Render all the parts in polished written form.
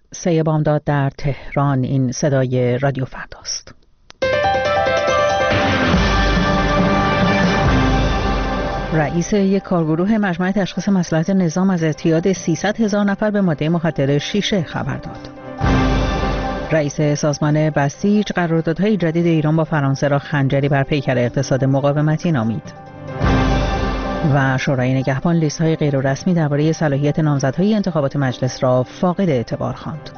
3 بامداد در تهران. این صدای رادیو فرداست. رئیس یک کارگروه مجمع تشخیص مصلحت نظام از اعتیاد 300,000 نفر به ماده مخدر شیشه خبر داد. رئیس سازمان بسیج قراردادهای جدید ایران با فرانسه را خنجری بر پیکر اقتصاد مقاومتی نامید. و شورای نگهبان لیست‌های غیررسمی درباره صلاحیت نامزدهای انتخابات مجلس را فاقد اعتبار خواند.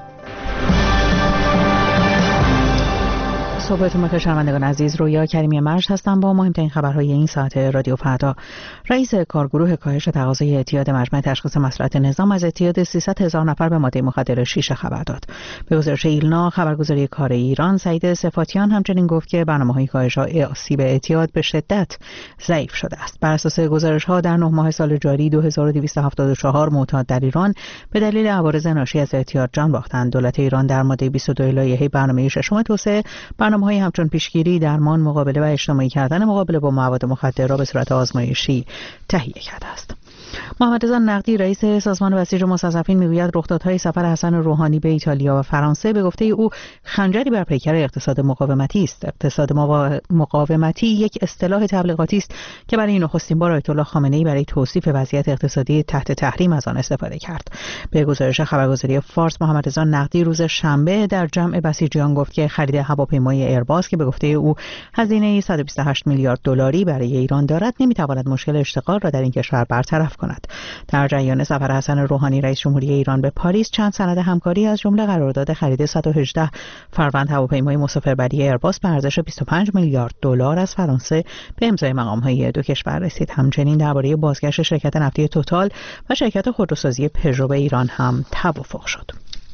صبحتون بخیر شنوندگان عزیز، رویا کریمی مرج هستم با مهمترین خبرهای این ساعت رادیو فردا. رئیس کارگروه کاهش تقاضای اعتیاد مجمع تشخیص مصلحت نظام از اعتیاد 300,000 نفر به ماده مخدر شیشه خبر داد. به گزارش ایلنا خبرگزاری کار ایران، سعید صفاتیان همچنین گفت که برنامه‌های کاهش آسیب اعتیاد به شدت ضعیف شده است. بر اساس گزارش‌ها در 9 ماه سال جاری 2274 معتاد در ایران به دلیل عوارض ناشی از اعتیاد جان باختند. دولت ایران در ماده 22 لایحه برنامه ششم توسعه برنامه‌های همچون پیشگیری، درمان، مقابله و اجتماعی کردن مقابله با مواد مخدر را به صورت آزمایشی تهیه کرده است. محمد رضا نقدی رئیس سازمان بسیج مستضعفین میگوید رخدادهای سفر حسن روحانی به ایتالیا و فرانسه به گفته او خنجری بر پیکر اقتصاد مقاومتی است. اقتصاد مقاومتی یک اصطلاح تبلیغاتی است که برای نخستین بار آیت الله خامنه‌ای برای توصیف وضعیت اقتصادی تحت تحریم از آن استفاده کرد. به گزارش خبرگزاری فارس، محمد رضا نقدی روز شنبه در جمع بسیجیان گفت که خرید هواپیمای ایرباس که به گفته او هزینه 128 میلیارد دلاری برای ایران دارد نمیتواند مشکل اشتغال را در این کشور برطرف کند. در جریان سفر حسن روحانی رئیس جمهوری ایران به پاریس چند سند همکاری از جمله قرارداد خرید 118 فروند هواپیمای مسافربری ایرباس به ارزش 25 میلیارد دلار از فرانسه به امضای مقام‌های دو کشور رسید. همچنین درباره بازگشت شرکت نفتی توتال و شرکت خودروسازی پژو به ایران هم توافق شد.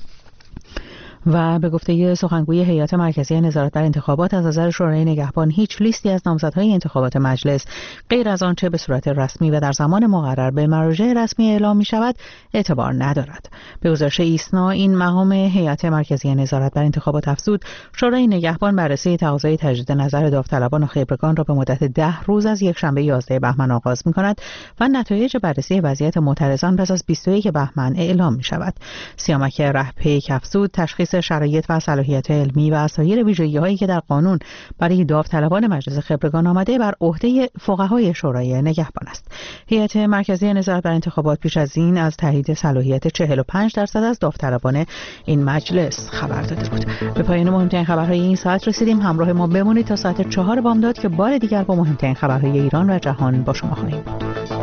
و به گفته سخنگوی هیئت مرکزی نظارت بر انتخابات، از نظر شورای نگهبان هیچ لیستی از نامزدهای انتخابات مجلس غیر از آنچه به صورت رسمی و در زمان مقرر به مراجع رسمی اعلام می شود اعتبار ندارد. به گزارش ایسنا، این مقام هیئت مرکزی نظارت بر انتخابات افزود شورای نگهبان بررسی تقاضای تجدید نظر داوطلبان و خبرگان را به مدت 10 روز از یکشنبه 11 بهمن آغاز می کند و نتایج بررسی وضعیت معترضان پس از 21 بهمن اعلام می شود. سیامک رهپیک افزود تشخیص شرایط و صلاحیت علمی و سایر ویژگی‌هایی که در قانون برای داوطلبان مجلس خبرگان آمده بر عهده فقهای شورای نگهبان است. هیئت مرکزی نظارت بر انتخابات پیش از این از تایید صلاحیت 45% از داوطلبان این مجلس خبر داده بود. به پایان مهمترین خبرهای این ساعت رسیدیم. همراه ما بمونید تا ساعت 4 بامداد که بار دیگر با مهمترین خبرهای ایران و جهان با شما خواهیم بود.